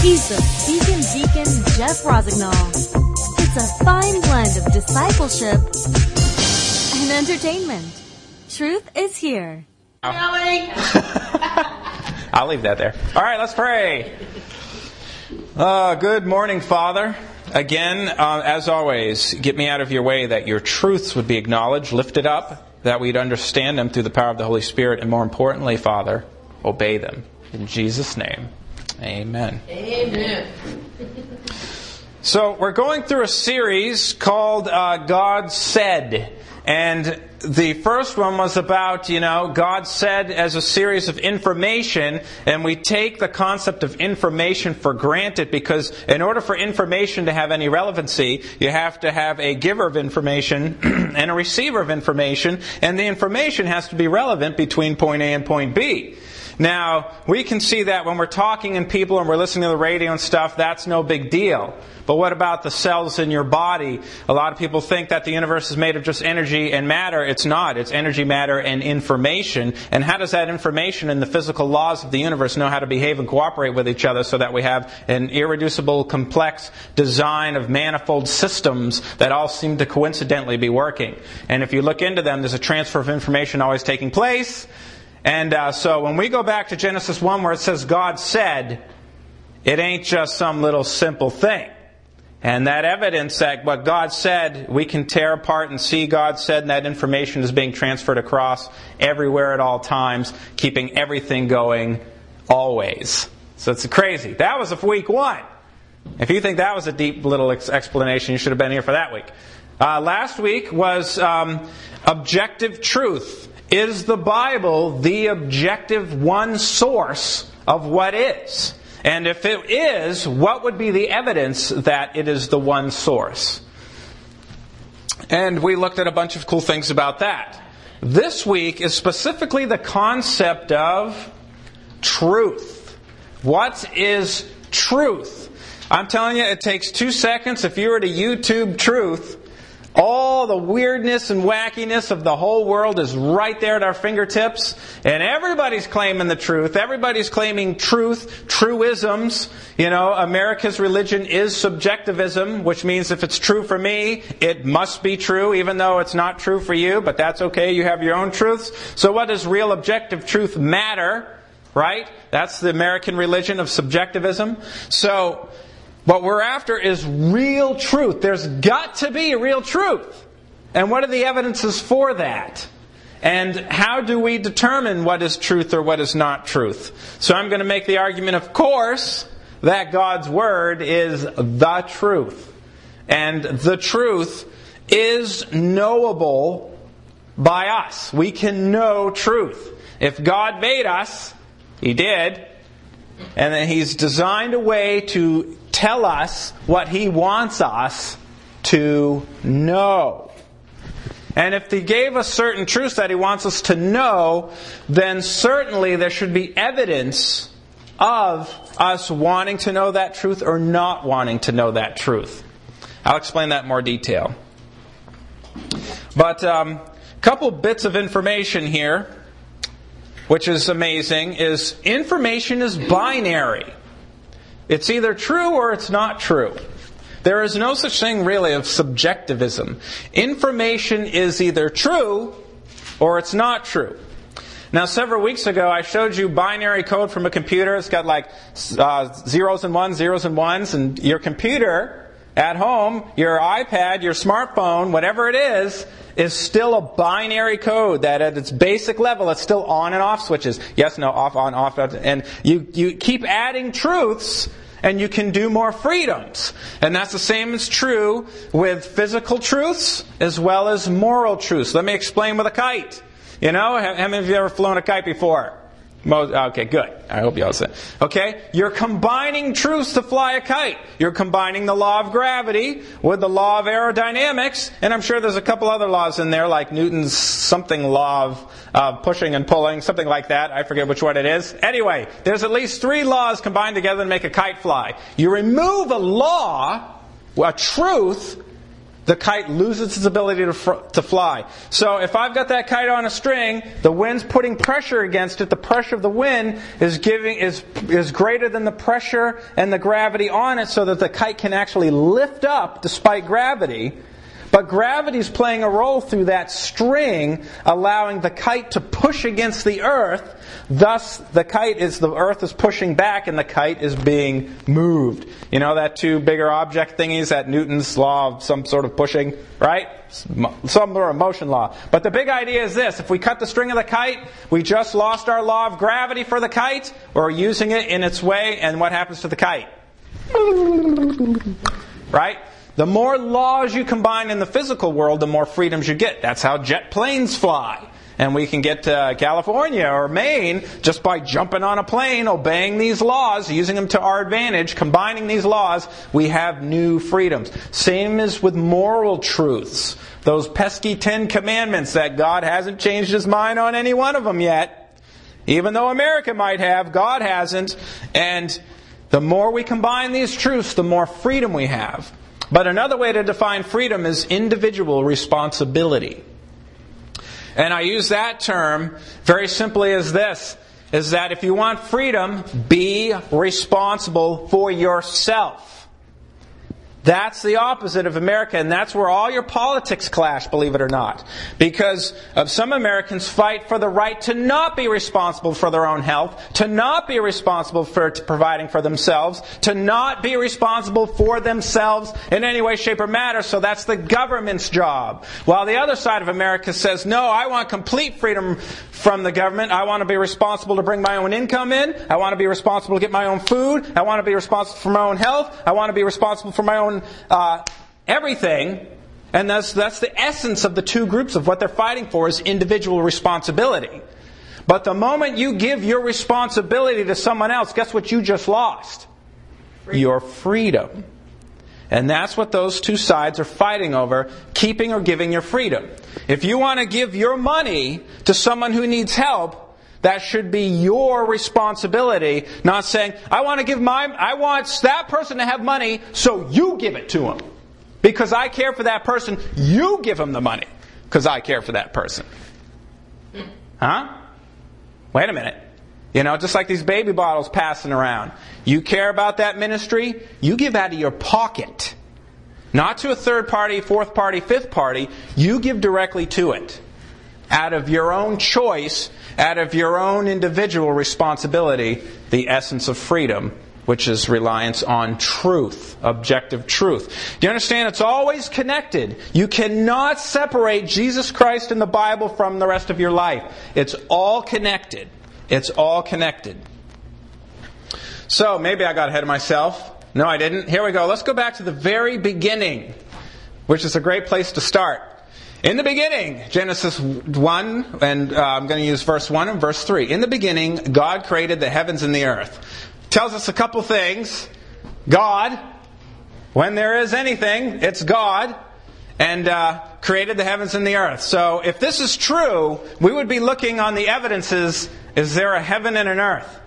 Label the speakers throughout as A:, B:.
A: He's the Beacon Deacon Jeff Rosignol. It's a fine blend of discipleship and entertainment. Truth is here.
B: I'll leave that there. All right, let's pray. Good morning, Father. Again, as always, get me out of your way that your truths would be acknowledged, lifted up, that we'd understand them through the power of the Holy Spirit, and more importantly, Father, obey them. In Jesus' name, amen.
C: Amen.
B: So we're going through a series called God Said. And the first one was about, God said as a series of information, and we take the concept of information for granted because in order for information to have any relevancy, you have to have a giver of information and a receiver of information, and the information has to be relevant between point A and point B. Now, we can see that when we're talking and people and we're listening to the radio and stuff, that's no big deal. But what about the cells in your body? A lot of people think that the universe is made of just energy and matter. It's not. It's energy, matter, and information. And how does that information and the physical laws of the universe know how to behave and cooperate with each other so that we have an irreducible, complex design of manifold systems that all seem to coincidentally be working? And if you look into them, there's a transfer of information always taking place. And so when we go back to Genesis 1 where it says God said, it ain't just some little simple thing. And that evidence that what God said, we can tear apart and see God said, and that information is being transferred across everywhere at all times, keeping everything going always. So it's crazy. That was week 1. If you think that was a deep little explanation, you should have been here for that week. Last week was objective truth. Is the Bible the objective one source of what is? And if it is, what would be the evidence that it is the one source? And we looked at a bunch of cool things about that. This week is specifically the concept of truth. What is truth? I'm telling you, it takes 2 seconds. If you were to YouTube truth, all the weirdness and wackiness of the whole world is right there at our fingertips. And everybody's claiming the truth. Everybody's claiming truth, truisms. America's religion is subjectivism, which means if it's true for me, it must be true, even though it's not true for you. But that's okay. You have your own truths. So what does real objective truth matter? Right? That's the American religion of subjectivism. So what we're after is real truth. There's got to be a real truth. And what are the evidences for that? And how do we determine what is truth or what is not truth? So I'm going to make the argument, of course, that God's Word is the truth. And the truth is knowable by us. We can know truth. If God made us, He did, and then He's designed a way to tell us what He wants us to know. And if He gave us certain truths that He wants us to know, then certainly there should be evidence of us wanting to know that truth or not wanting to know that truth. I'll explain that in more detail. But a couple bits of information here, which is amazing, is information is binary. It's either true or it's not true. There is no such thing really of subjectivism. Information is either true or it's not true. Now, several weeks ago, I showed you binary code from a computer. It's got like zeros and ones, and your computer at home, your iPad, your smartphone, whatever it is still a binary code that at its basic level, it's still on and off switches. Yes, no, off, on, off. And you keep adding truths, and you can do more freedoms. And that's the same is true with physical truths as well as moral truths. Let me explain with a kite. How many of you ever flown a kite before? Okay, good. I hope you all said. Okay, you're combining truths to fly a kite. You're combining the law of gravity with the law of aerodynamics, and I'm sure there's a couple other laws in there, like Newton's something law of pushing and pulling, something like that. I forget which one it is. Anyway, there's at least 3 laws combined together to make a kite fly. You remove a law, a truth, the kite loses its ability to fly. So if I've got that kite on a string, the wind's putting pressure against it. The pressure of the wind is greater than the pressure and the gravity on it, so that the kite can actually lift up despite gravity. But gravity is playing a role through that string, allowing the kite to push against the earth. Thus, the earth is pushing back and the kite is being moved. You know that two bigger object thingies, that Newton's law of some sort of pushing, right? Some sort of motion law. But the big idea is this: if we cut the string of the kite, we just lost our law of gravity for the kite. We're using it in its way, and what happens to the kite? Right? The more laws you combine in the physical world, the more freedoms you get. That's how jet planes fly. And we can get to California or Maine just by jumping on a plane, obeying these laws, using them to our advantage, combining these laws, we have new freedoms. Same as with moral truths. Those pesky 10 commandments that God hasn't changed His mind on any one of them yet. Even though America might have, God hasn't. And the more we combine these truths, the more freedom we have. But another way to define freedom is individual responsibility. And I use that term very simply as this, is that if you want freedom, be responsible for yourself. That's the opposite of America, and that's where all your politics clash, believe it or not. Because some Americans fight for the right to not be responsible for their own health, to not be responsible for providing for themselves, to not be responsible for themselves in any way, shape, or matter. So that's the government's job. While the other side of America says, no, I want complete freedom from the government. I want to be responsible to bring my own income in. I want to be responsible to get my own food. I want to be responsible for my own health. I want to be responsible for my own everything. And that's the essence of the two groups of what they're fighting for, is individual responsibility. But the moment you give your responsibility to someone else, guess what you just lost? Your freedom. And that's what those two sides are fighting over, keeping or giving your freedom. If you want to give your money to someone who needs help, that should be your responsibility, not saying, I want that person to have money, so you give it to him. Because I care for that person, you give him the money. Because I care for that person. Huh? Wait a minute. You know, just like these baby bottles passing around. You care about that ministry, you give out of your pocket. Not to a third party, fourth party, fifth party. You give directly to it. Out of your own choice, out of your own individual responsibility, the essence of freedom, which is reliance on truth, objective truth. Do you understand? It's always connected. You cannot separate Jesus Christ and the Bible from the rest of your life. It's all connected. It's all connected. So, maybe I got ahead of myself. No, I didn't. Here we go. Let's go back to the very beginning, which is a great place to start. In the beginning, Genesis 1, and I'm going to use verse 1 and verse 3. In the beginning, God created the heavens and the earth. Tells us a couple things. God, when there is anything, it's God, and created the heavens and the earth. So if this is true, we would be looking on the evidences. Is there a heaven and an earth?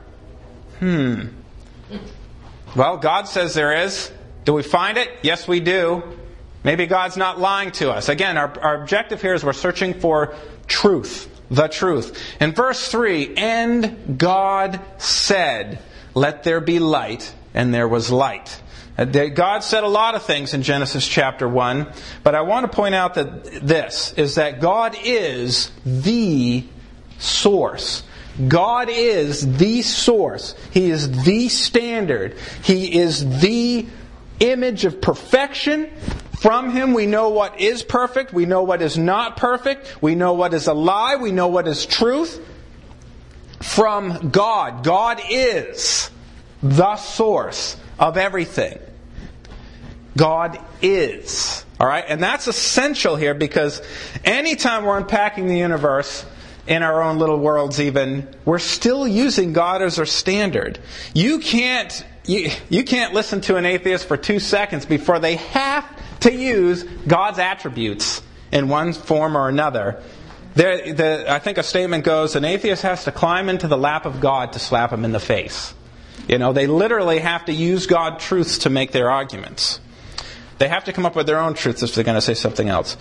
B: Well, God says there is. Do we find it? Yes, we do. Maybe God's not lying to us. Again, our objective here is we're searching for truth, the truth. In verse 3, and God said, let there be light, and there was light. God said a lot of things in Genesis chapter 1, but I want to point out that this is that God is the source. God is the source. He is the standard. He is the image of perfection. From Him we know what is perfect. We know what is not perfect. We know what is a lie. We know what is truth. From God. God is the source of everything. God is. Alright? And that's essential here, because anytime we're unpacking the universe, in our own little worlds even, we're still using God as our standard. You can't listen to an atheist for 2 seconds before they have to use God's attributes in one form or another. I think a statement goes, an atheist has to climb into the lap of God to slap him in the face. You know, they literally have to use God truths to make their arguments. They have to come up with their own truths if they're going to say something else.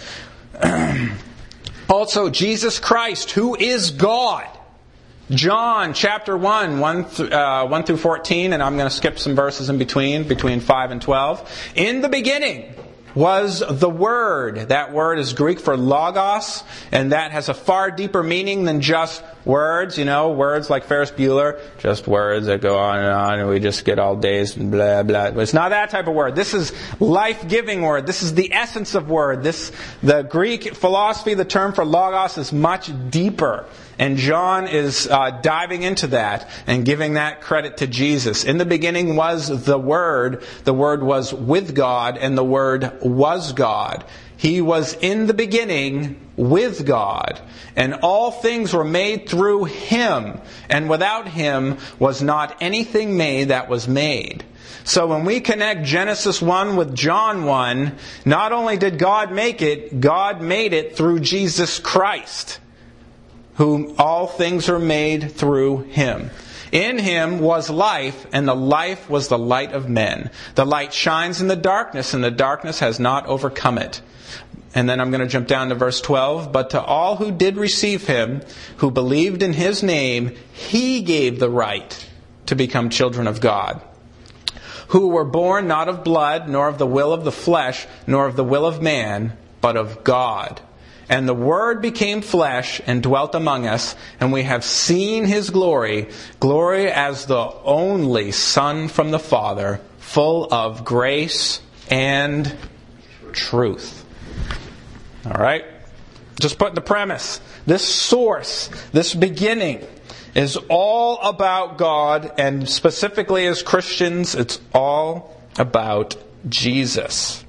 B: Also, Jesus Christ, who is God. John chapter 1 through 14, and I'm going to skip some verses in between 5 and 12. In the beginning was the Word. That word is Greek for logos, and that has a far deeper meaning than just words. You know, words like Ferris Bueller, just words that go on, and we just get all dazed and blah, blah. But it's not that type of word. This is life-giving word. This is the essence of word. The Greek philosophy, the term for logos, is much deeper. And John is diving into that and giving that credit to Jesus. In the beginning was the Word. The Word was with God, and the Word was God. He was in the beginning with God. And all things were made through Him. And without Him was not anything made that was made. So when we connect Genesis 1 with John 1, not only did God make it, God made it through Jesus Christ, whom all things are made through Him. In Him was life, and the life was the light of men. The light shines in the darkness, and the darkness has not overcome it. And then I'm going to jump down to verse 12. But to all who did receive Him, who believed in His name, He gave the right to become children of God, who were born not of blood, nor of the will of the flesh, nor of the will of man, but of God. And the Word became flesh and dwelt among us, and we have seen His glory, glory as the only Son from the Father, full of grace and truth. All right? Just put the premise. This source, this beginning, is all about God, and specifically as Christians, it's all about Jesus.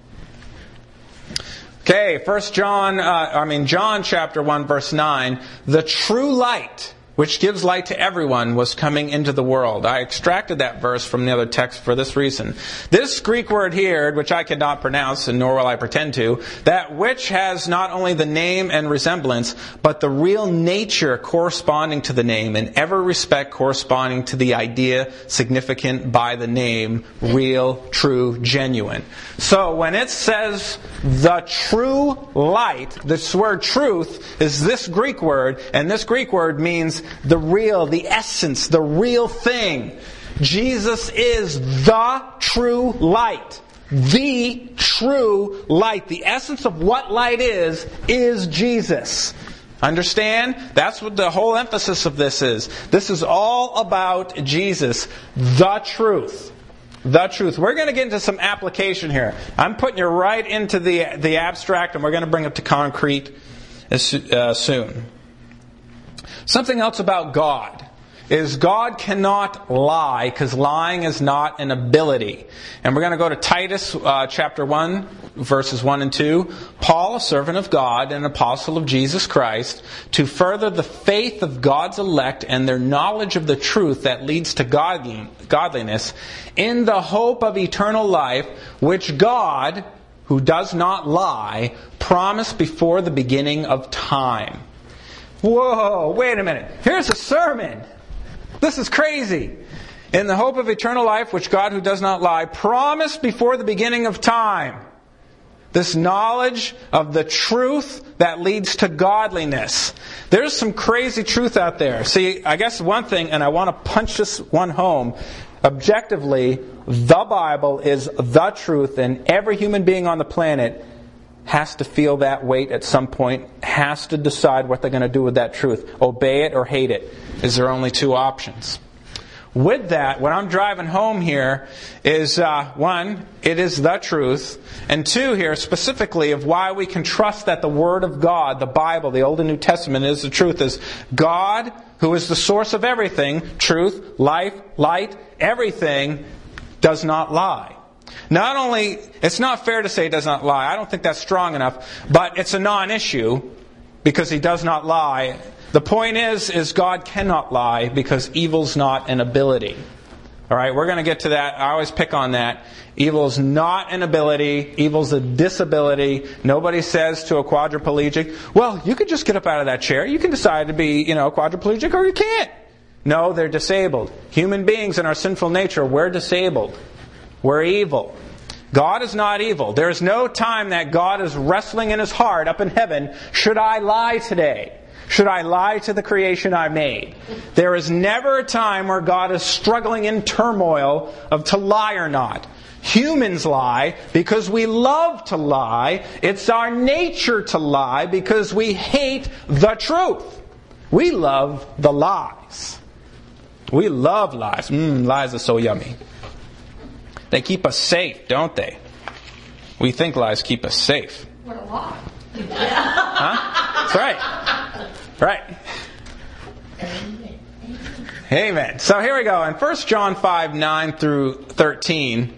B: Okay, John chapter 1 verse 9, the true light, which gives light to everyone, was coming into the world. I extracted that verse from the other text for this reason. This Greek word here, which I cannot pronounce, and nor will I pretend to, that which has not only the name and resemblance, but the real nature corresponding to the name, in every respect corresponding to the idea significant by the name, real, true, genuine. So when it says the true light, this word truth is this Greek word, and this Greek word means the real, the essence, the real thing. Jesus is the true light. The true light. The essence of what light is Jesus. Understand? That's what the whole emphasis of this is. This is all about Jesus, the truth. The truth. We're going to get into some application here. I'm putting you right into the abstract, and we're going to bring it to concrete soon. Something else about God is God cannot lie, because lying is not an ability. And we're going to go to Titus chapter 1, verses 1 and 2. Paul, a servant of God and an apostle of Jesus Christ, to further the faith of God's elect and their knowledge of the truth that leads to godliness, in the hope of eternal life, which God, who does not lie, promised before the beginning of time. Whoa, wait a minute. Here's a sermon. This is crazy. In the hope of eternal life, which God, who does not lie, promised before the beginning of time. This knowledge of the truth that leads to godliness. There's some crazy truth out there. See, I guess one thing, and I want to punch this one home, objectively, the Bible is the truth, and every human being on the planet has to feel that weight at some point, has to decide what they're going to do with that truth. Obey it or hate it. Is there only two options? With that, what I'm driving home here is, one, it is the truth, and two here, specifically, of why we can trust that the Word of God, the Bible, the Old and New Testament, is the truth, is God, who is the source of everything, truth, life, light, everything, does not lie. Not only, it's not fair to say He does not lie. I don't think that's strong enough, but it's a non-issue because He does not lie. The point is God cannot lie because evil's not an ability. All right, we're going to get to that. I always pick on that. Evil is not an ability. Evil's a disability. Nobody says to a quadriplegic, well, you could just get up out of that chair. You can decide to be, quadriplegic, or you can't. No, they're disabled. Human beings in our sinful nature, we're disabled. We're evil. God is not evil. There is no time that God is wrestling in His heart up in heaven, should I lie today? Should I lie to the creation I made? There is never a time where God is struggling in turmoil of to lie or not. Humans lie because we love to lie. It's our nature to lie because we hate the truth. We love the lies. We love lies. Lies are so yummy. They keep us safe, don't they? We think lies keep us safe.
C: What a lie.
B: Huh? That's right. Right. Amen. So here we go. In 1 John 5, 9 through 13,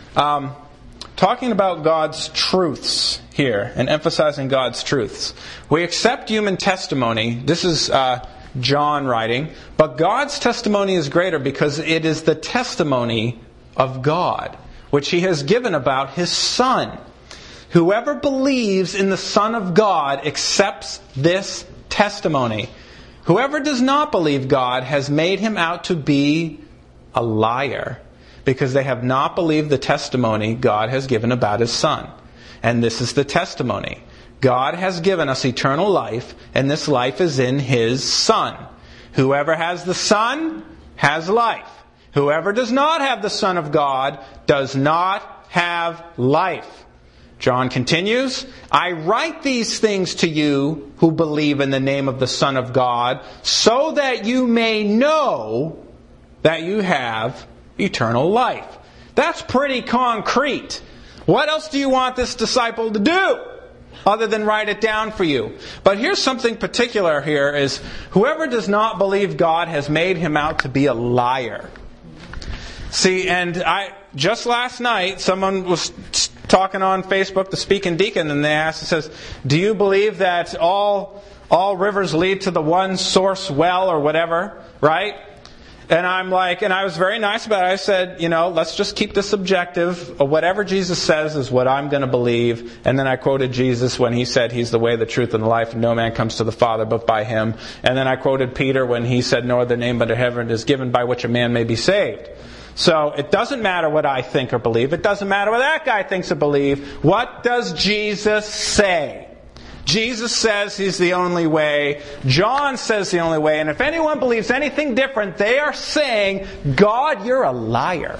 B: talking about God's truths here and emphasizing God's truths. We accept human testimony. This is John writing. But God's testimony is greater because it is the testimony of God, which He has given about His Son. Whoever believes in the Son of God accepts this testimony. Whoever does not believe God has made Him out to be a liar, because they have not believed the testimony God has given about His Son. And this is the testimony. God has given us eternal life, and this life is in His Son. Whoever has the Son has life. Whoever does not have the Son of God does not have life. John continues, I write these things to you who believe in the name of the Son of God, so that you may know that you have eternal life. That's pretty concrete. What else do you want this disciple to do other than write it down for you? But here's something particular here is, whoever does not believe God has made him out to be a liar. See, and just last night, someone was talking on Facebook, the Speaking Deacon, and they asked, it says, do you believe that all rivers lead to the one source well or whatever, right? And I'm like, and I was very nice about it. I said, let's just keep this subjective. Whatever Jesus says is what I'm going to believe. And then I quoted Jesus when He said He's the way, the truth, and the life, and no man comes to the Father but by Him. And then I quoted Peter when he said, no other name under heaven is given by which a man may be saved. So it doesn't matter what I think or believe. It doesn't matter what that guy thinks or believes. What does Jesus say? Jesus says He's the only way. John says the only way. And if anyone believes anything different, they are saying, God, you're a liar.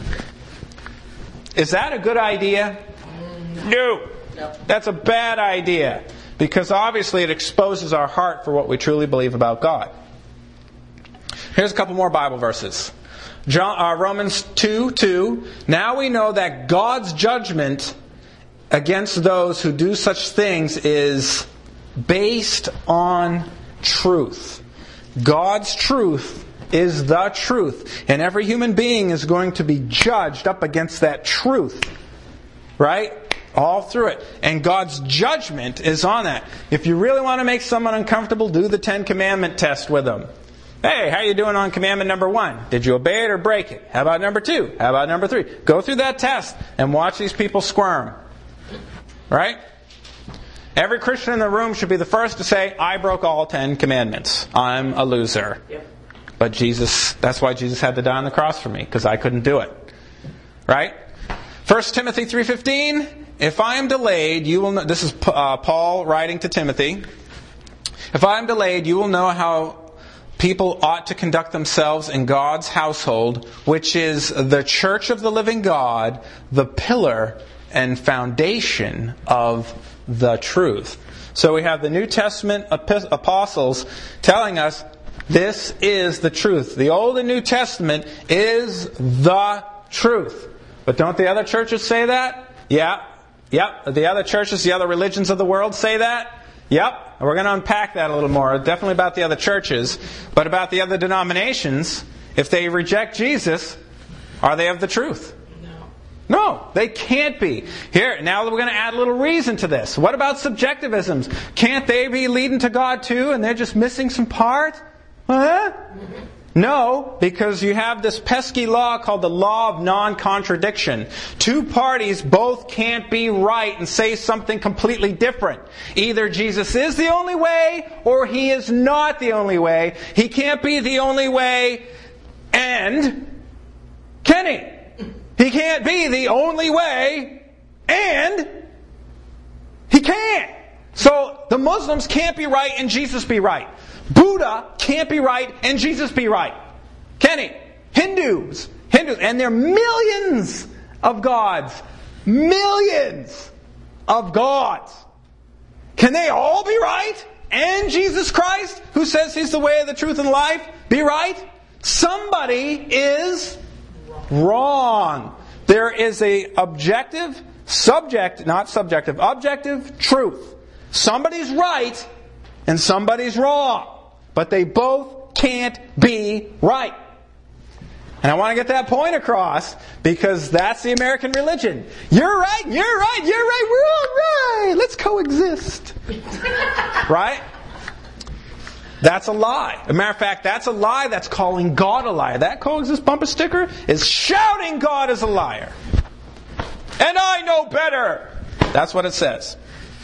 B: Is that a good idea? No. That's a bad idea. Because obviously it exposes our heart for what we truly believe about God. Here's a couple more Bible verses. Romans 2:2. Now we know that God's judgment against those who do such things is based on truth. God's truth is the truth. And every human being is going to be judged up against that truth. Right? All through it. And God's judgment is on that. If you really want to make someone uncomfortable, do the 10 Commandment test with them. Hey, how are you doing on commandment number 1? Did you obey it or break it? How about number 2? How about number 3? Go through that test and watch these people squirm. Right? Every Christian in the room should be the first to say, I broke all 10 commandments. I'm a loser. Yep. But that's why Jesus had to die on the cross for me, because I couldn't do it. Right? 1 Timothy 3:15, if I am delayed, you will know, this is Paul writing to Timothy. If I am delayed, you will know how people ought to conduct themselves in God's household, which is the church of the living God, the pillar and foundation of the truth. So we have the New Testament apostles telling us this is the truth. The Old and New Testament is the truth. But don't the other churches say that? Yeah. Yep. The other churches, the other religions of the world say that? Yep. We're going to unpack that a little more. Definitely about the other churches. But about the other denominations, if they reject Jesus, are they of the truth? No, they can't be. Here, now we're going to add a little reason to this. What about subjectivisms? Can't they be leading to God too, and they're just missing some part? Huh? No, because you have this pesky law called the law of non-contradiction. Two parties both can't be right and say something completely different. Either Jesus is the only way, or He is not the only way. He can't be the only way, and can He? He can't be the only way and he can't. So the Muslims can't be right and Jesus be right. Buddha can't be right and Jesus be right. Can he? Hindus, and there are millions of gods. Millions of gods. Can they all be right? And Jesus Christ, who says He's the way, the truth, and life, be right? Somebody is wrong. There is a objective truth. Somebody's right and somebody's wrong. But they both can't be right. And I want to get that point across because that's the American religion. You're right, you're right, you're right, we're all right. Let's coexist. Right? That's a lie. As a matter of fact, that's a lie that's calling God a liar. That coexist bumper sticker is shouting God is a liar. And I know better. That's what it says.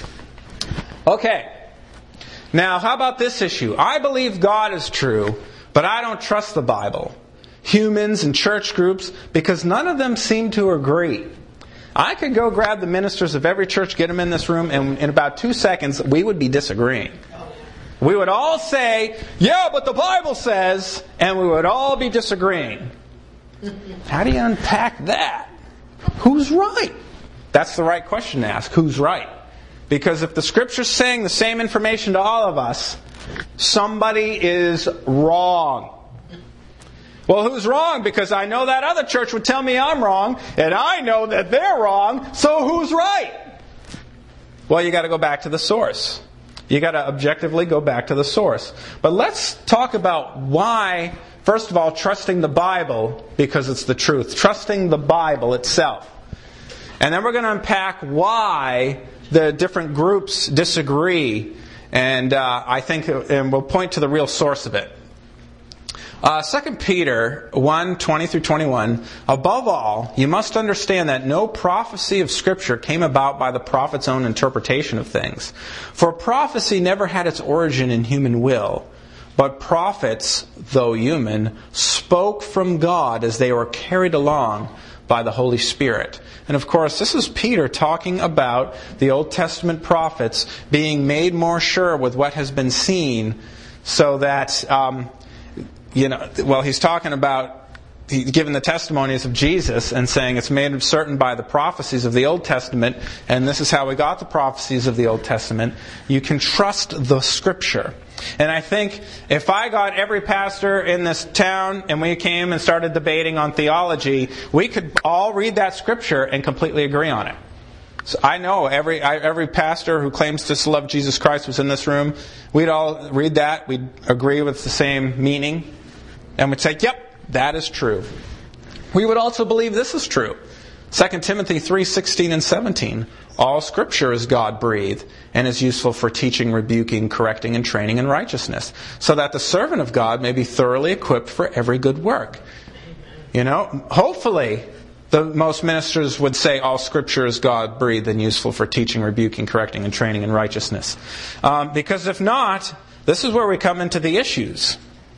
B: Okay. Now, how about this issue? I believe God is true, but I don't trust the Bible. Humans and church groups, because none of them seem to agree. I could go grab the ministers of every church, get them in this room, and in about 2 seconds, we would be disagreeing. We would all say, yeah, but the Bible says, and we would all be disagreeing. How do you unpack that? Who's right? That's the right question to ask. Who's right? Because if the Scripture's saying the same information to all of us, somebody is wrong. Well, who's wrong? Because I know that other church would tell me I'm wrong, and I know that they're wrong, so who's right? Well, you got to go back to the source. You got to objectively go back to the source. But let's talk about why, first of all, trusting the Bible, because it's the truth. Trusting the Bible itself. And then we're going to unpack why the different groups disagree, and and we'll point to the real source of it. 2 Peter 1, 20 through 21, above all, you must understand that no prophecy of Scripture came about by the prophet's own interpretation of things. For prophecy never had its origin in human will, but prophets, though human, spoke from God as they were carried along by the Holy Spirit. And of course, this is Peter talking about the Old Testament prophets being made more sure with what has been seen, so that he's talking about giving the testimonies of Jesus and saying it's made certain by the prophecies of the Old Testament, and this is how we got the prophecies of the Old Testament. You can trust the Scripture. And I think if I got every pastor in this town and we came and started debating on theology, we could all read that Scripture and completely agree on it. So I know every pastor who claims to love Jesus Christ was in this room. We'd all read that. We'd agree with the same meaning. And we'd say, yep, that is true. We would also believe this is true. 2 Timothy 3:16 and 17. All Scripture is God-breathed and is useful for teaching, rebuking, correcting, and training in righteousness, so that the servant of God may be thoroughly equipped for every good work. Hopefully, most ministers would say all Scripture is God-breathed and useful for teaching, rebuking, correcting, and training in righteousness. Because if not, this is where we come into the issues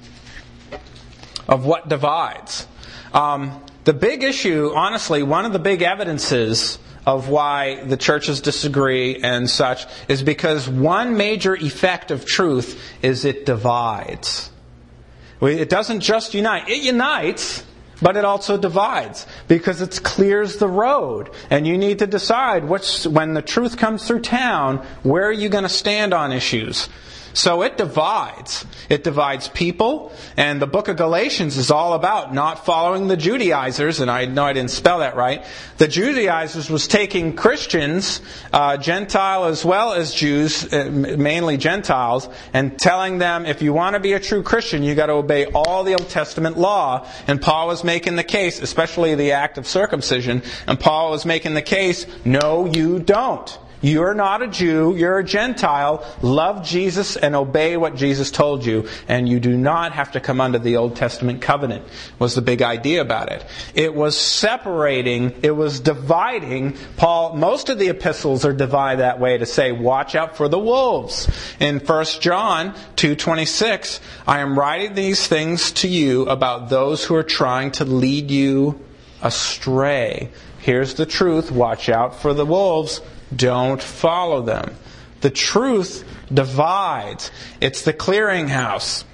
B: of what divides. The big issue, honestly, one of the big evidences of why the churches disagree and such is because one major effect of truth is it divides. It doesn't just unite. It unites, but it also divides because it clears the road. And you need to decide when the truth comes through town, where are you going to stand on issues? So it divides. It divides people. And the book of Galatians is all about not following the Judaizers. And I know I didn't spell that right. The Judaizers was taking Christians, Gentile as well as Jews, mainly Gentiles, and telling them, if you want to be a true Christian, you've got to obey all the Old Testament law. And Paul was making the case, especially the act of circumcision, and Paul was making the case, no, you don't. You're not a Jew, you're a Gentile. Love Jesus and obey what Jesus told you. And you do not have to come under the Old Testament covenant, was the big idea about it. It was separating, it was dividing. Most of the epistles are divided that way to say, watch out for the wolves. In 1 John 2:26, I am writing these things to you about those who are trying to lead you astray. Here's the truth. Watch out for the wolves. Don't follow them. The truth divides. It's the clearinghouse.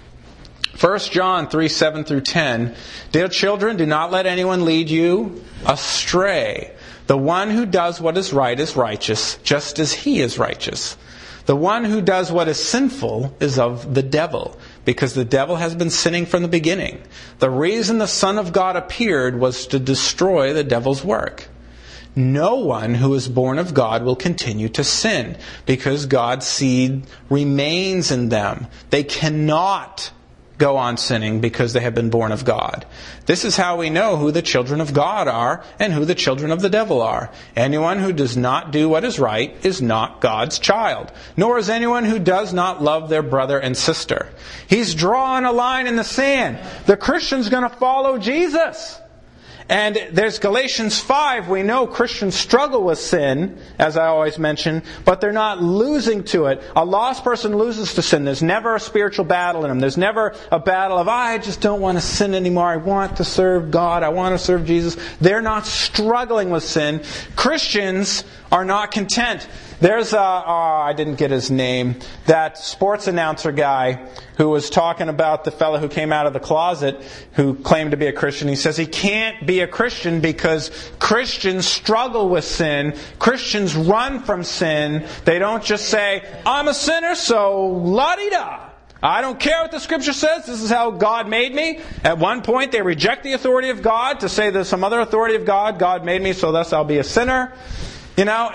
B: 1 John 3:7 through 10. Dear children, do not let anyone lead you astray. The one who does what is right is righteous, just as he is righteous. The one who does what is sinful is of the devil, because the devil has been sinning from the beginning. The reason the Son of God appeared was to destroy the devil's work. No one who is born of God will continue to sin, because God's seed remains in them. They cannot go on sinning because they have been born of God. This is how we know who the children of God are and who the children of the devil are. Anyone who does not do what is right is not God's child, nor is anyone who does not love their brother and sister. He's drawing a line in the sand. The Christian's going to follow Jesus. And there's Galatians 5. We know Christians struggle with sin, as I always mention, but they're not losing to it. A lost person loses to sin. There's never a spiritual battle in them. There's never a battle of, I just don't want to sin anymore. I want to serve God. I want to serve Jesus. They're not struggling with sin. Christians are not content. There's I didn't get his name, that sports announcer guy who was talking about the fellow who came out of the closet who claimed to be a Christian. He says he can't be a Christian because Christians struggle with sin. Christians run from sin. They don't just say, I'm a sinner, so la-di-da. I don't care what the Scripture says. This is how God made me. At one point, they reject the authority of God to say there's some other authority of God. God made me, so thus I'll be a sinner. You know,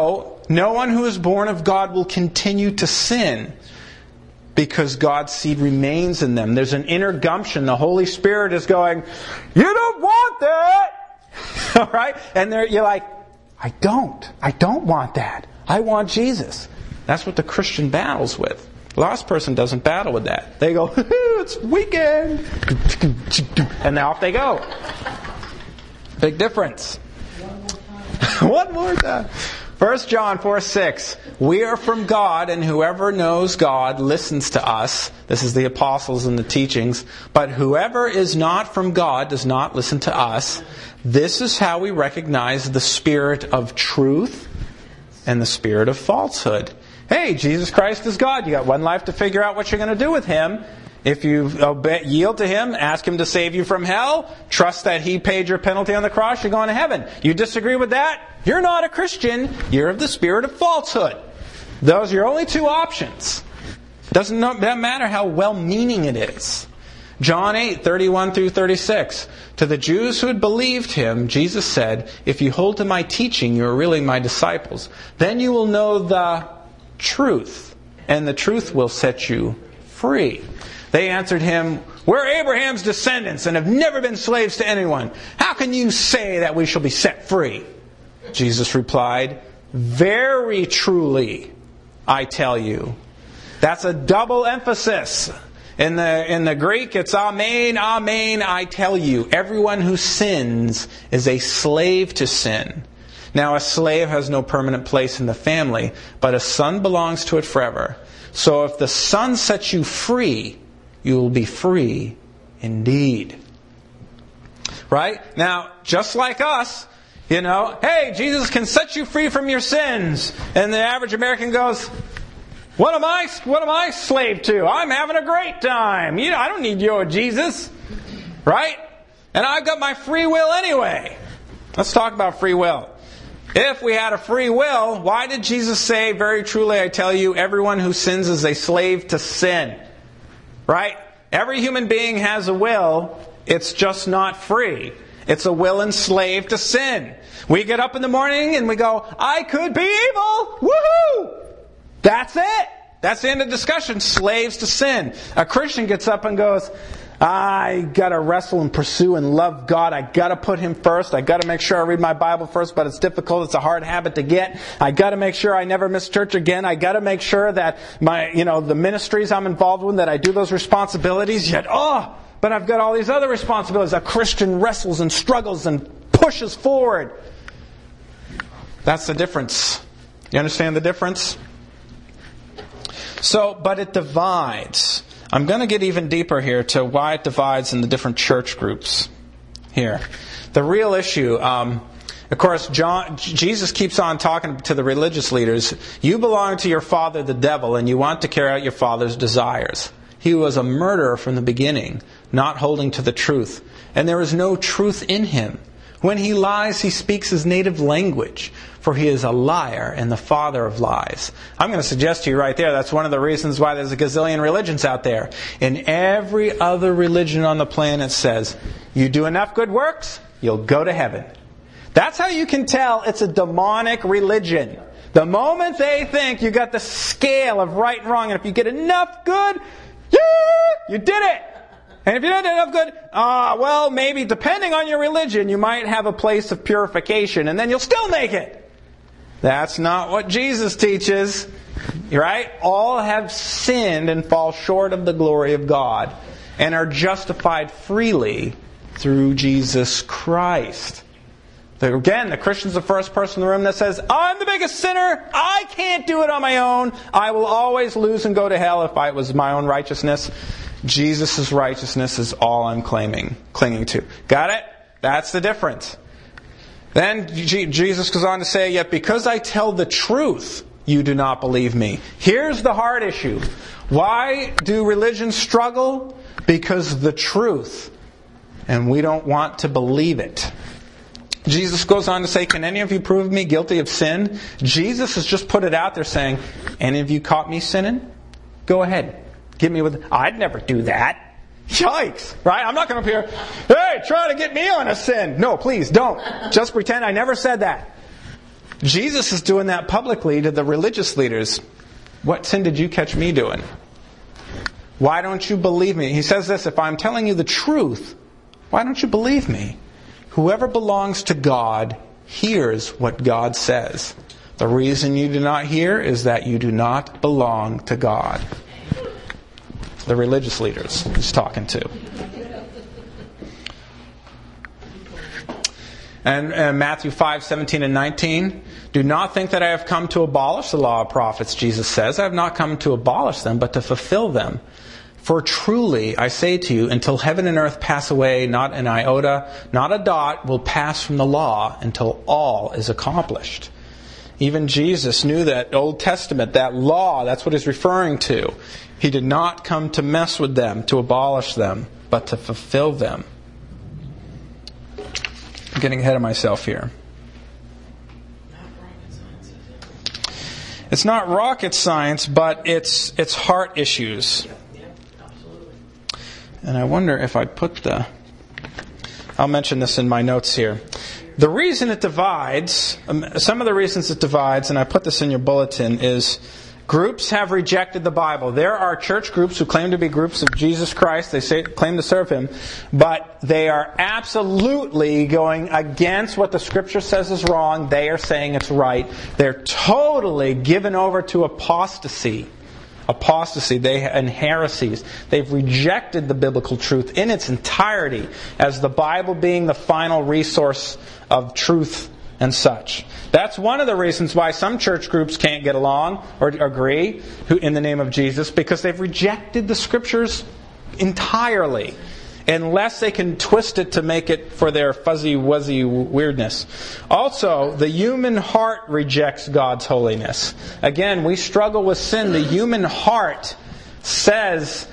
B: no one who is born of God will continue to sin because God's seed remains in them. There's an inner gumption. The Holy Spirit is going, you don't want that! All right? And you're like, I don't want that. I want Jesus. That's what the Christian battles with. The lost person doesn't battle with that. They go, it's weekend! And off they go. Big difference. One more time. 1 John 4:6. We are from God, and whoever knows God listens to us. This is the apostles and the teachings. But whoever is not from God does not listen to us. This is how we recognize the spirit of truth and the spirit of falsehood. Hey, Jesus Christ is God. You got one life to figure out what you're going to do with Him. If you yield to Him, ask Him to save you from hell, trust that He paid your penalty on the cross, you're going to heaven. You disagree with that? You're not a Christian. You're of the spirit of falsehood. Those are your only two options. Doesn't matter how well-meaning it is. John 8:31 through 36. To the Jews who had believed Him, Jesus said, if you hold to my teaching, you are really my disciples. Then you will know the truth, and the truth will set you free. They answered Him, we're Abraham's descendants and have never been slaves to anyone. How can you say that we shall be set free? Jesus replied, very truly, I tell you. That's a double emphasis. In the Greek, it's amen, amen, I tell you. Everyone who sins is a slave to sin. Now, a slave has no permanent place in the family, but a son belongs to it forever. So if the Son sets you free, you will be free indeed. Right? Now, just like us, hey, Jesus can set you free from your sins. And the average American goes, what am I slave to? I'm having a great time. I don't need your Jesus. Right? And I've got my free will anyway. Let's talk about free will. If we had a free will, why did Jesus say, very truly I tell you, everyone who sins is a slave to sin? Right? Every human being has a will. It's just not free. It's a will enslaved to sin. We get up in the morning and we go, I could be evil! Woohoo! That's it! That's the end of the discussion. Slaves to sin. A Christian gets up and goes, I gotta wrestle and pursue and love God. I gotta put Him first. I gotta make sure I read my Bible first, but it's difficult. It's a hard habit to get. I gotta make sure I never miss church again. I gotta make sure that the ministries I'm involved with, that I do those responsibilities. Yet, but I've got all these other responsibilities. A Christian wrestles and struggles and pushes forward. That's the difference. You understand the difference? So, but it divides. I'm going to get even deeper here to why it divides in the different church groups. here. The real issue, of course, Jesus keeps on talking to the religious leaders. You belong to your father, the devil, and you want to carry out your father's desires. He was a murderer from the beginning, not holding to the truth. And there is no truth in him. When he lies, he speaks his native language, for he is a liar and the father of lies. I'm going to suggest to you right there, that's one of the reasons why there's a gazillion religions out there. And every other religion on the planet says, you do enough good works, you'll go to heaven. That's how you can tell it's a demonic religion. The moment they think you got the scale of right and wrong, and if you get enough good, you did it. And if you don't do enough good, well, maybe depending on your religion, you might have a place of purification, and then you'll still make it. That's not what Jesus teaches. Right? All have sinned and fall short of the glory of God, and are justified freely through Jesus Christ. Again, the Christian's the first person in the room that says, I'm the biggest sinner. I can't do it on my own. I will always lose and go to hell if it was my own righteousness. Jesus' righteousness is all I'm clinging to. Got it? That's the difference. Then Jesus goes on to say, yet because I tell the truth, you do not believe me. Here's the hard issue. Why do religions struggle? Because of the truth. And we don't want to believe it. Jesus goes on to say, can any of you prove me guilty of sin? Jesus has just put it out there saying, any of you caught me sinning? Go ahead. Get me with, I'd never do that. Yikes, right? I'm not going to appear, hey, try to get me on a sin. No, please don't. Just pretend I never said that. Jesus is doing that publicly to the religious leaders. What sin did you catch me doing? Why don't you believe me? He says this, if I'm telling you the truth, why don't you believe me? Whoever belongs to God hears what God says. The reason you do not hear is that you do not belong to God. The religious leaders he's talking to. And Matthew 5:17 and 19, do not think that I have come to abolish the law of prophets, Jesus says. I have not come to abolish them, but to fulfill them. For truly, I say to you, until heaven and earth pass away, not an iota, not a dot will pass from the law until all is accomplished. Even Jesus knew that Old Testament, that law, that's what he's referring to. He did not come to mess with them, to abolish them, but to fulfill them. I'm getting ahead of myself here. It's not rocket science, but it's heart issues. And I wonder if I put I'll mention this in my notes here. The reason it divides, some of the reasons it divides, and I put this in your bulletin, is groups have rejected the Bible. There are church groups who claim to be groups of Jesus Christ. They claim to serve Him. But they are absolutely going against what the Scripture says is wrong. They are saying it's right. They're totally given over to apostasy. And heresies. They've rejected the biblical truth in its entirety as the Bible being the final resource of truth and such. That's one of the reasons why some church groups can't get along or agree in the name of Jesus, because they've rejected the Scriptures entirely, unless they can twist it to make it for their fuzzy-wuzzy weirdness. Also, the human heart rejects God's holiness. Again, we struggle with sin. The human heart says,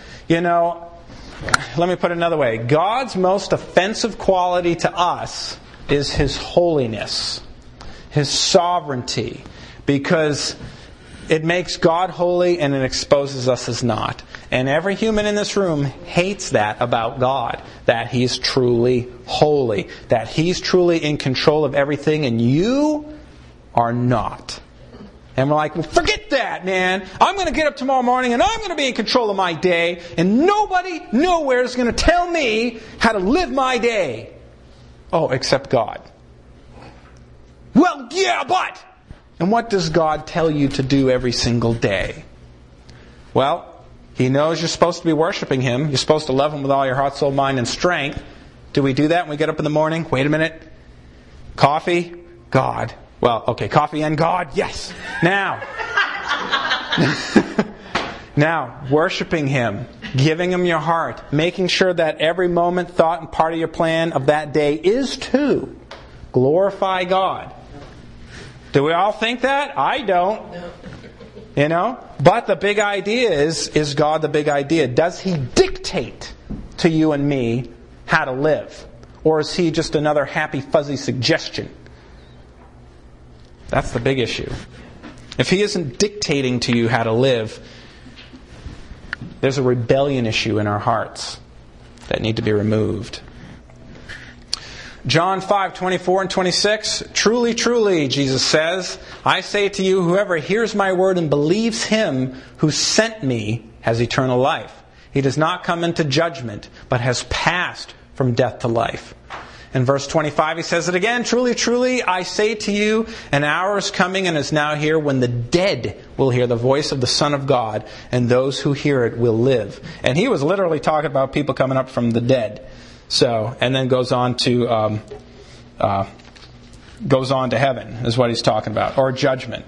B: let me put it another way. God's most offensive quality to us is His holiness, His sovereignty, because it makes God holy and it exposes us as not. And every human in this room hates that about God, that He's truly holy, that He's truly in control of everything and you are not. And we're like, well, forget that, man. I'm going to get up tomorrow morning and I'm going to be in control of my day, and nobody nowhere is going to tell me how to live my day. Oh, except God. Well, yeah, but... And what does God tell you to do every single day? Well, He knows you're supposed to be worshiping Him. You're supposed to love Him with all your heart, soul, mind, and strength. Do we do that when we get up in the morning? Wait a minute. Coffee? God. Well, okay, coffee and God? Yes. Now, worshiping Him. Giving Him your heart. Making sure that every moment, thought, and part of your plan of that day is to glorify God. Do we all think that? I don't. But the big idea is God the big idea? Does He dictate to you and me how to live? Or is He just another happy, fuzzy suggestion? That's the big issue. If He isn't dictating to you how to live, there's a rebellion issue in our hearts that need to be removed. John 5:24 and 26, truly, truly, Jesus says, I say to you, whoever hears my word and believes Him who sent me has eternal life. He does not come into judgment, but has passed from death to life. In verse 25 He says it again, truly, truly, I say to you, an hour is coming and is now here when the dead will hear the voice of the Son of God, and those who hear it will live. And He was literally talking about people coming up from the dead. And then goes on to heaven, is what He's talking about, or judgment.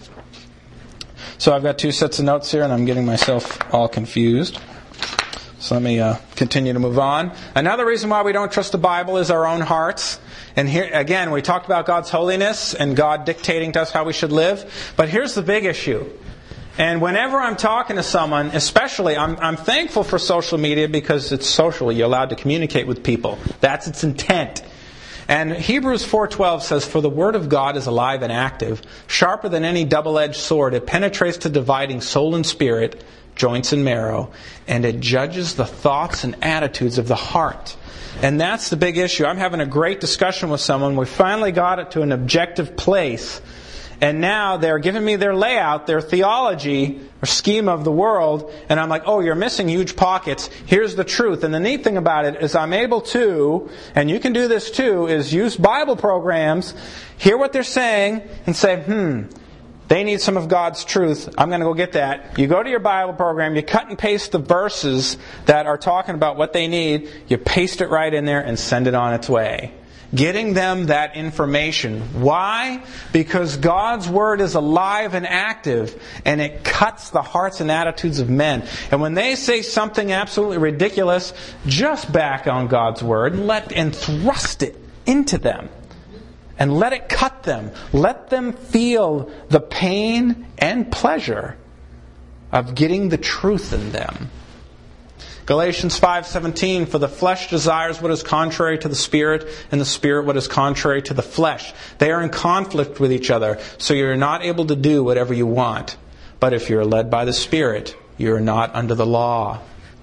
B: So I've got two sets of notes here, and I'm getting myself all confused. So let me continue to move on. Another reason why we don't trust the Bible is our own hearts. And here, again, we talked about God's holiness and God dictating to us how we should live. But here's the big issue. And whenever I'm talking to someone, especially, I'm thankful for social media because it's social. You're allowed to communicate with people. That's its intent. And Hebrews 4:12 says, for the word of God is alive and active, sharper than any double-edged sword. It penetrates to dividing soul and spirit, joints and marrow, and it judges the thoughts and attitudes of the heart. And that's the big issue. I'm having a great discussion with someone. We finally got it to an objective place. And now they're giving me their layout, their theology, or scheme of the world. And I'm like, oh, you're missing huge pockets. Here's the truth. And the neat thing about it is I'm able to, and you can do this too, is use Bible programs, hear what they're saying, and say, they need some of God's truth. I'm going to go get that. You go to your Bible program, you cut and paste the verses that are talking about what they need, you paste it right in there and send it on its way. Getting them that information. Why? Because God's Word is alive and active, and it cuts the hearts and attitudes of men. And when they say something absolutely ridiculous, just back on God's Word and thrust it into them. And let it cut them. Let them feel the pain and pleasure of getting the truth in them. Galatians 5:17, for the flesh desires what is contrary to the Spirit, and the Spirit what is contrary to the flesh. They are in conflict with each other, so you're not able to do whatever you want. But if you're led by the Spirit, you're not under the law.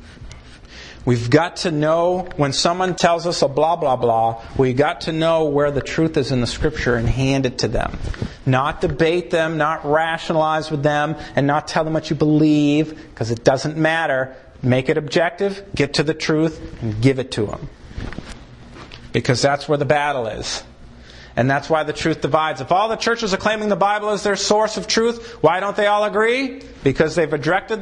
B: We've got to know when someone tells us a blah, blah, blah, we've got to know where the truth is in the Scripture and hand it to them. Not debate them, not rationalize with them, and not tell them what you believe, because it doesn't matter. Make it objective, get to the truth, and give it to them. Because that's where the battle is. And that's why the truth divides. If all the churches are claiming the Bible as their source of truth, why don't they all agree? Because they've rejected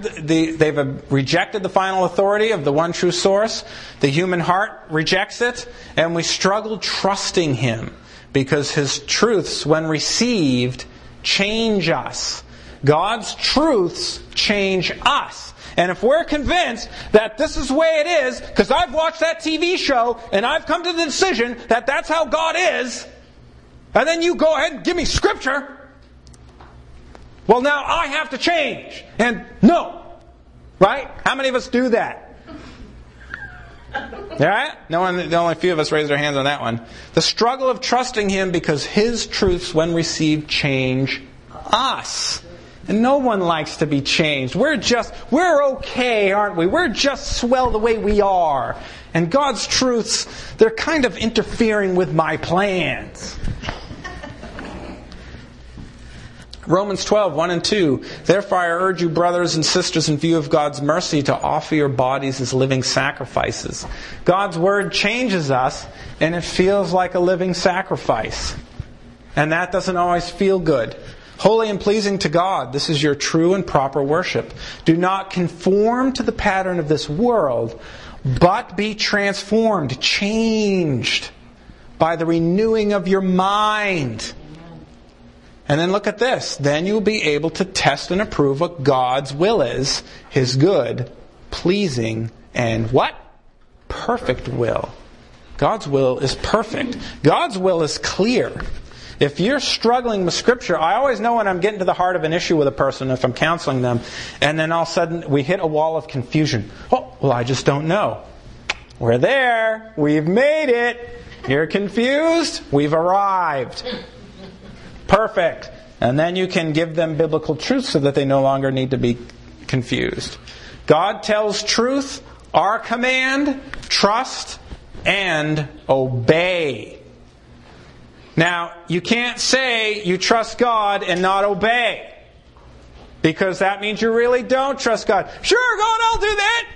B: the final authority of the one true source. The human heart rejects it, and we struggle trusting Him because His truths, when received, change us. God's truths change us. And if we're convinced that this is the way it is, because I've watched that TV show and I've come to the decision that that's how God is, and then you go ahead and give me Scripture, well, now I have to change. And no. Right? How many of us do that? Alright? The only few of us raised our hands on that one. The struggle of trusting Him because His truths, when received, change us. And no one likes to be changed. We're okay, aren't we? We're just swell the way we are. And God's truths, they're kind of interfering with my plans. Romans 12:1 and 2. Therefore I urge you, brothers and sisters, in view of God's mercy, to offer your bodies as living sacrifices. God's Word changes us, and it feels like a living sacrifice. And that doesn't always feel good. Holy and pleasing to God, this is your true and proper worship. Do not conform to the pattern of this world, but be transformed, changed by the renewing of your mind. And then look at this. Then you'll be able to test and approve what God's will is, His good, pleasing, and what? Perfect will. God's will is perfect. God's will is clear. If you're struggling with Scripture, I always know when I'm getting to the heart of an issue with a person, if I'm counseling them, and then all of a sudden we hit a wall of confusion. Oh, well, I just don't know. We're there. We've made it. You're confused. We've arrived. Perfect. And then you can give them biblical truth so that they no longer need to be confused. God tells truth. Our command, trust and obey. Now, you can't say you trust God and not obey. Because that means you really don't trust God. Sure, God, I'll do that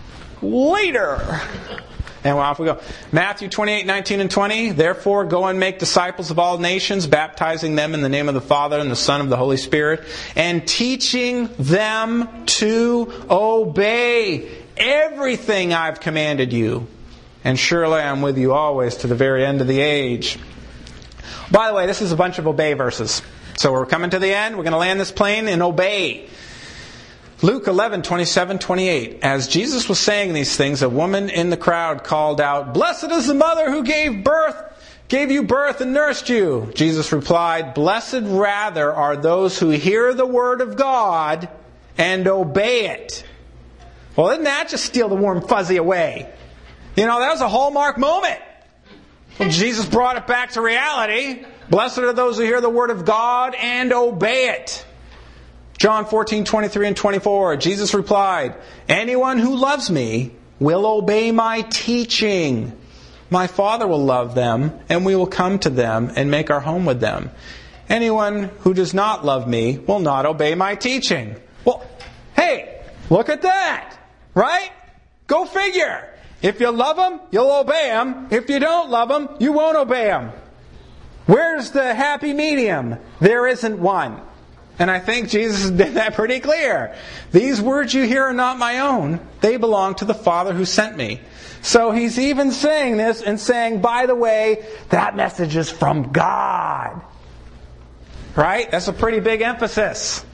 B: later. And off we go. Matthew 28:19 and 20. Therefore, go and make disciples of all nations, baptizing them in the name of the Father and the Son and the Holy Spirit, and teaching them to obey everything I've commanded you. And surely I'm with you always to the very end of the age. By the way, this is a bunch of obey verses. So we're coming to the end. We're going to land this plane and obey. Luke 11:27-28. As Jesus was saying these things, a woman in the crowd called out, "Blessed is the mother who gave you birth and nursed you." Jesus replied, "Blessed rather are those who hear the word of God and obey it." Well, didn't that just steal the warm fuzzy away? You know, that was a hallmark moment. Well, Jesus brought it back to reality. Blessed are those who hear the word of God and obey it. John 14:23 and 24. Jesus replied, "Anyone who loves me will obey my teaching. My Father will love them, and we will come to them and make our home with them. Anyone who does not love me will not obey my teaching." Well, hey, look at that. Right? Go figure. If you love them, you'll obey them. If you don't love them, you won't obey them. Where's the happy medium? There isn't one. And I think Jesus did that pretty clear. These words you hear are not my own. They belong to the Father who sent me. So he's even saying this and saying, by the way, that message is from God. Right? That's a pretty big emphasis.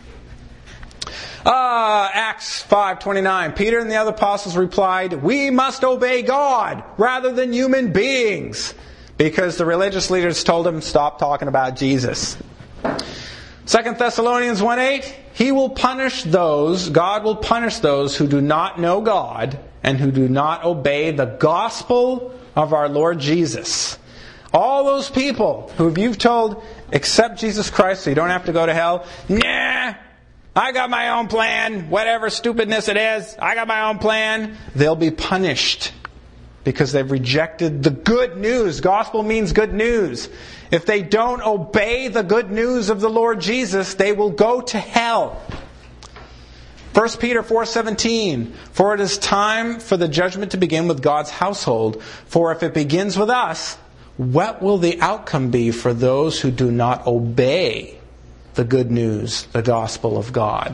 B: Acts 5:29. Peter and the other apostles replied, "We must obey God rather than human beings." Because the religious leaders told him, stop talking about Jesus. 2 Thessalonians 1:8. God will punish those who do not know God and who do not obey the gospel of our Lord Jesus. All those people who you've told, accept Jesus Christ so you don't have to go to hell. Nah, I got my own plan. Whatever stupidness it is, I got my own plan. They'll be punished because they've rejected the good news. Gospel means good news. If they don't obey the good news of the Lord Jesus, they will go to hell. 1 Peter 4:17. For it is time for the judgment to begin with God's household. For if it begins with us, what will the outcome be for those who do not obey the good news, the gospel of God?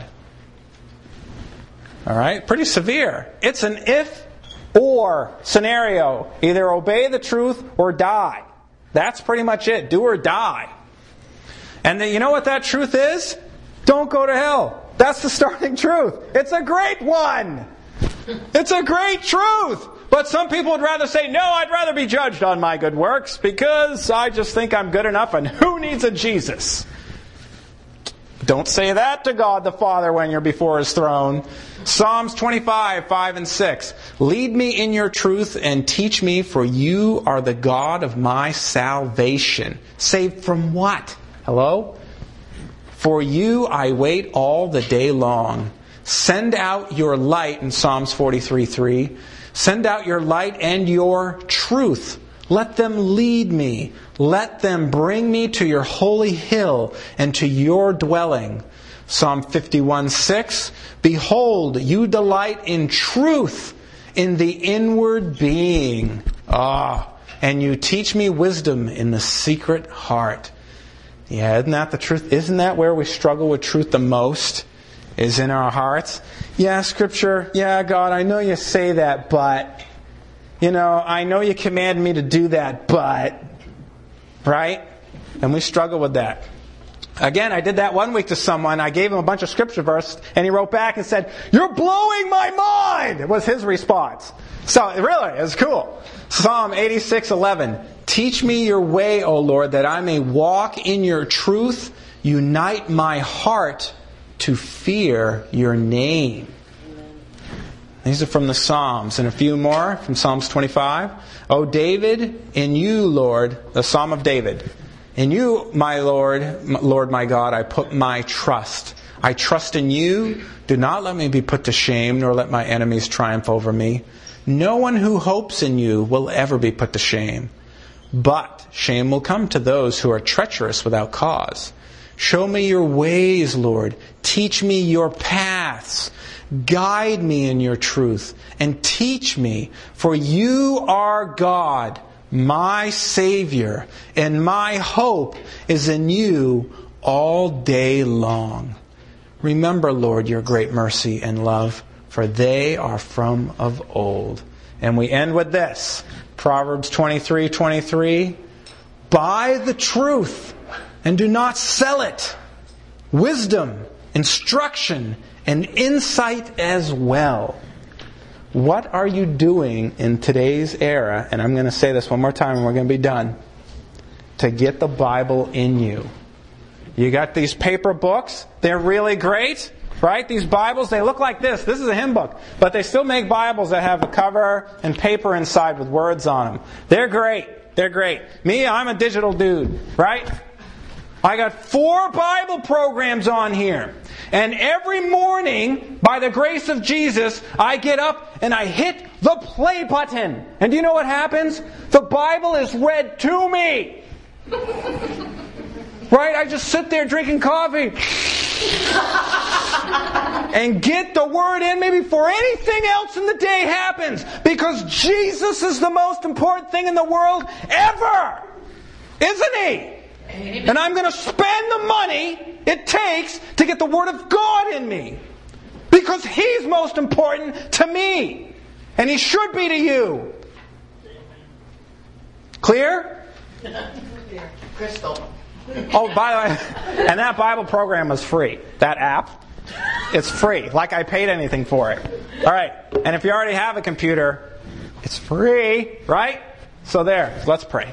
B: All right, pretty severe. It's an if-or scenario. Either obey the truth or die. That's pretty much it. Do or die. And you know what that truth is? Don't go to hell. That's the starting truth. It's a great one. It's a great truth. But some people would rather say, no, I'd rather be judged on my good works because I just think I'm good enough and who needs a Jesus? Don't say that to God the Father when you're before His throne. Psalms 25:5 and 6. Lead me in your truth and teach me, for you are the God of my salvation. Saved from what? Hello? For you I wait all the day long. Send out your light, in Psalms 43:3. Send out your light and your truth. Let them lead me. Let them bring me to your holy hill and to your dwelling. Psalm 51:6. Behold, you delight in truth in the inward being. And you teach me wisdom in the secret heart. Yeah, isn't that the truth? Isn't that where we struggle with truth the most? Is in our hearts. Yeah, Scripture. Yeah, God, I know you say that, but, I know you command me to do that, but, right? And we struggle with that. Again, I did that one week to someone. I gave him a bunch of scripture verses, and he wrote back and said, "You're blowing my mind!" It was his response. So, really, it was cool. Psalm 86:11. Teach me your way, O Lord, that I may walk in your truth. Unite my heart to fear your name. These are from the Psalms. And a few more from Psalms 25. O David, in you, Lord, the Psalm of David. In you, my Lord my God, I put my trust. I trust in you. Do not let me be put to shame, nor let my enemies triumph over me. No one who hopes in you will ever be put to shame. But shame will come to those who are treacherous without cause. Show me your ways, Lord. Teach me your paths. Guide me in your truth and teach me, for you are God, my Savior, and my hope is in you all day long. Remember, Lord, your great mercy and love, for they are from of old. And we end with this. Proverbs 23:23. Buy the truth and do not sell it. Wisdom, instruction, and insight as well. What are you doing in today's era, and I'm going to say this one more time and we're going to be done, to get the Bible in you? You got these paper books. They're really great, right? These Bibles, they look like this. This is a hymn book. But they still make Bibles that have a cover and paper inside with words on them. They're great. They're great. Me, I'm a digital dude, right? I got 4 Bible programs on here. And every morning, by the grace of Jesus, I get up and I hit the play button. And do you know what happens? The Bible is read to me. Right? I just sit there drinking coffee and get the Word in me before anything else in the day happens. Because Jesus is the most important thing in the world ever. Isn't He? And I'm going to spend the money it takes to get the Word of God in me. Because He's most important to me. And He should be to you. Clear?
C: Crystal.
B: Oh, by the way, and that Bible program is free. That app, it's free. Like I paid anything for it. All right. And if you already have a computer, it's free, right? So there. Let's pray.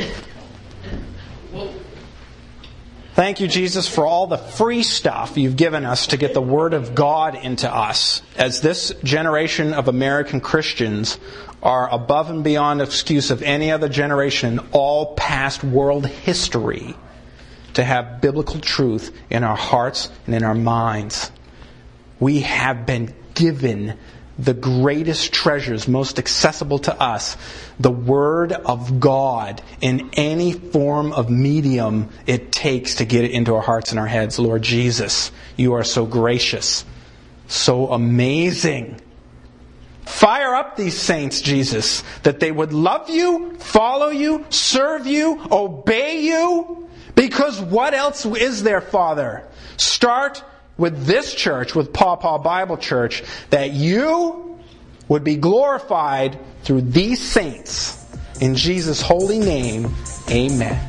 B: Thank you, Jesus, for all the free stuff you've given us to get the Word of God into us. As this generation of American Christians are above and beyond excuse of any other generation in all past world history to have biblical truth in our hearts and in our minds. We have been given the greatest treasures, most accessible to us, the Word of God in any form of medium it takes to get it into our hearts and our heads. Lord Jesus, you are so gracious, so amazing. Fire up these saints, Jesus, that they would love you, follow you, serve you, obey you. Because what else is there, Father? Start with this church, with Paw Bible Church, that you would be glorified through these saints. In Jesus' holy name, amen.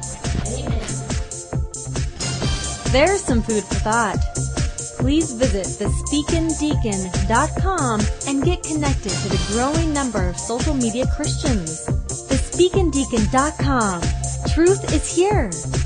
A: There's some food for thought. Please visit thespeakindeacon.com and get connected to the growing number of social media Christians. Thespeakindeacon.com. Truth is here.